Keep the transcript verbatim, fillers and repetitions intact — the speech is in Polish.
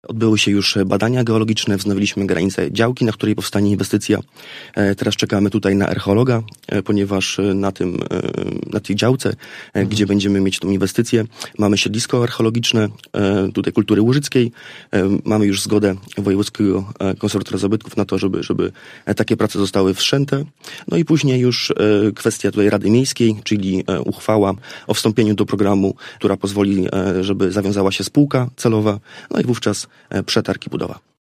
Odbyły się już badania geologiczne, wznowiliśmy granicę działki, na której powstanie inwestycja. Teraz czekamy tutaj na archeologa, ponieważ na tym, na tej działce, mhm. gdzie będziemy mieć tą inwestycję, mamy siedlisko archeologiczne, tutaj kultury łużyckiej. Mamy już zgodę Wojewódzkiego Konserwatora Zabytków na to, żeby, żeby takie prace zostały wszczęte. No i później już kwestia tutaj Rady Miejskiej, czyli uchwała o wstąpieniu do programu, która pozwoli, żeby zawiązała się spółka celowa, no i wówczas przetarg i budowa.